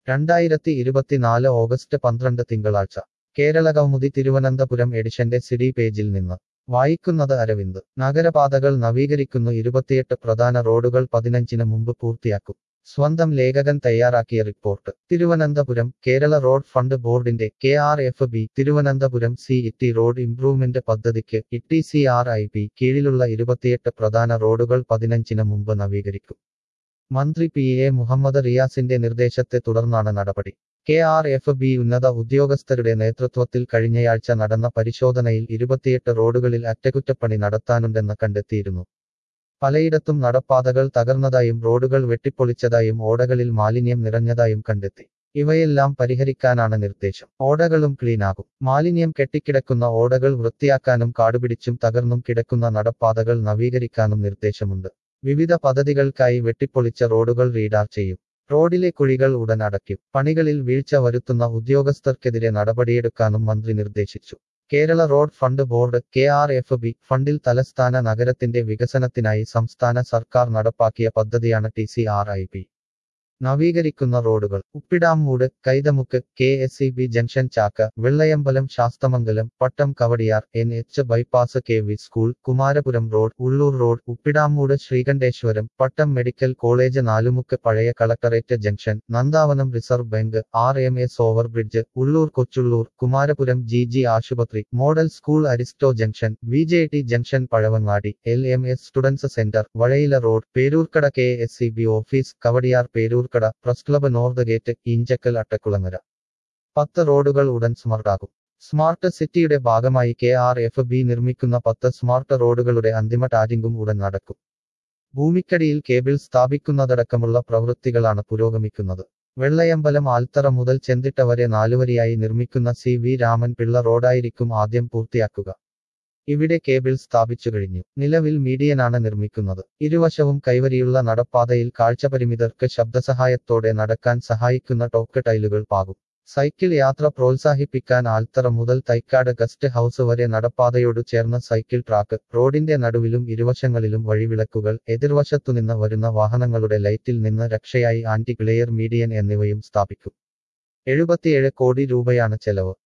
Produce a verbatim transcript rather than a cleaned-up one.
രണ്ടായിരത്തി ഇരുപത്തിനാല് ഓഗസ്റ്റ് പന്ത്രണ്ട് തിങ്കളാഴ്ച കേരളകൗമുദി തിരുവനന്തപുരം എഡിഷന്റെ സിഡി പേജിൽ നിന്ന് വായിക്കുന്നത് അരവിന്ദ്. നഗരപാതകൾ നവീകരിക്കുന്നു. ഇരുപത്തിയെട്ട് പ്രധാന റോഡുകൾ പതിനഞ്ചിന് മുമ്പ് പൂർത്തിയാക്കും. സ്വന്തം ലേഖകൻ തയ്യാറാക്കിയ report. Thiruvananthapuram. Kerala road fund ബോർഡിന്റെ K R F B Thiruvananthapuram city road improvement പദ്ധതിക്ക് E T C R I P കീഴിലുള്ള ഇരുപത്തിയെട്ട് പ്രധാന റോഡുകൾ പതിനഞ്ചിന് മുമ്പ് നവീകരിക്കും. മന്ത്രി പി എ മുഹമ്മദ് റിയാസിന്റെ നിർദ്ദേശത്തെ തുടർന്നാണ് നടപടി. കെ ആർ എഫ് ബി ഉന്നത ഉദ്യോഗസ്ഥരുടെ നേതൃത്വത്തിൽ കഴിഞ്ഞയാഴ്ച നടന്ന പരിശോധനയിൽ ഇരുപത്തിയെട്ട് റോഡുകളിൽ അറ്റകുറ്റപ്പണി നടത്താനുണ്ടെന്ന് കണ്ടെത്തിയിരുന്നു. പലയിടത്തും നടപ്പാതകൾ തകർന്നതായും റോഡുകൾ വെട്ടിപ്പൊളിച്ചതായും ഓടകളിൽ മാലിന്യം നിറഞ്ഞതായും കണ്ടെത്തി. ഇവയെല്ലാം പരിഹരിക്കാനാണ് നിർദ്ദേശം. ഓടകളും ക്ലീനാകും. മാലിന്യം കെട്ടിക്കിടക്കുന്ന ഓടകൾ വൃത്തിയാക്കാനും കാടുപിടിച്ചും തകർന്നും കിടക്കുന്ന നടപ്പാതകൾ നവീകരിക്കാനും നിർദ്ദേശമുണ്ട്. വിവിധ പദ്ധതികൾക്കായി വെട്ടിപ്പൊളിച്ച റോഡുകൾ റീഡാർ ചെയ്യും. റോഡിലെ കുഴികൾ ഉടൻ അടയ്ക്കും. പണികളിൽ വീഴ്ച വരുത്തുന്ന ഉദ്യോഗസ്ഥർക്കെതിരെ നടപടിയെടുക്കാനും മന്ത്രി നിർദ്ദേശിച്ചു. Kerala road fund board K R F B ഫണ്ടിൽ തലസ്ഥാന നഗരത്തിന്റെ വികസനത്തിനായി സംസ്ഥാന സർക്കാർ നടപ്പാക്കിയ പദ്ധതിയാണ് T C R I P. നവീകരിക്കുന്ന റോഡുകൾ. Uppidamoodu, Kaithamukku, K S E B junction Chakka, Vellayambalam Sasthamangalam, Pattom Kowdiar, N H bypass, K V school, Kumarapuram road, Ulloor road, Uppidamoodu Sreekanteswaram, Pattom medical college, Nalumukku പഴയ collectorate junction, Nandavanam reserve bank, R M S overbridge, Ulloor Kochulloor, Kumarapuram G G ആശുപത്രി, model school, Aristo junction, V J T junction, Pazhavangadi, L M S students centre, Vazhayila road, Peroorkada K S E B office, Kowdiar Peroorkada, press club, north gate, Injakkal, Attakulangara. പത്ത് റോഡുകൾ ഉടൻ സ്മാർട്ടാകും. Smart സിറ്റിയുടെ ഭാഗമായി K R F B നിർമ്മിക്കുന്ന പത്ത് smart റോഡുകളുടെ അന്തിമ ടാരിങ്ങും ഉടൻ നടക്കും. ഭൂമിക്കടിയിൽ കേബിൾ സ്ഥാപിക്കുന്നതടക്കമുള്ള പ്രവൃത്തികളാണ് പുരോഗമിക്കുന്നത്. വെള്ളയമ്പലം ആൽത്തറ മുതൽ ചെന്തിട്ട വരെ നാലുവരിയായി നിർമ്മിക്കുന്ന സി വി രാമൻ പിള്ള റോഡായിരിക്കും ആദ്യം പൂർത്തിയാക്കുക. ഇവിടെ കേബിൾ സ്ഥാപിച്ചു കഴിഞ്ഞു. നിലവിൽ മീഡിയനാണ് നിർമ്മിക്കുന്നത്. ഇരുവശവും കൈവരിയുള്ള നടപ്പാതയിൽ കാഴ്ചപരിമിതർക്ക് ശബ്ദസഹായത്തോടെ നടക്കാൻ സഹായിക്കുന്ന ടോക്ക് ടൈലുകൾ പാകും. സൈക്കിൾ യാത്ര പ്രോത്സാഹിപ്പിക്കാൻ ആൽത്തറ മുതൽ തൈക്കാട് ഗസ്റ്റ് ഹൌസ് വരെ നടപ്പാതയോടു ചേർന്ന സൈക്കിൾ ട്രാക്ക്, റോഡിന്റെ നടുവിലും ഇരുവശങ്ങളിലും വഴിവിളക്കുകൾ, എതിർവശത്തുനിന്ന് വരുന്ന വാഹനങ്ങളുടെ ലൈറ്റിൽ നിന്ന് രക്ഷയായി ആന്റി ഗ്ലെയർ മീഡിയൻ എന്നിവയും സ്ഥാപിക്കും. എഴുപത്തിയേഴ് കോടി രൂപയാണ് ചെലവ്.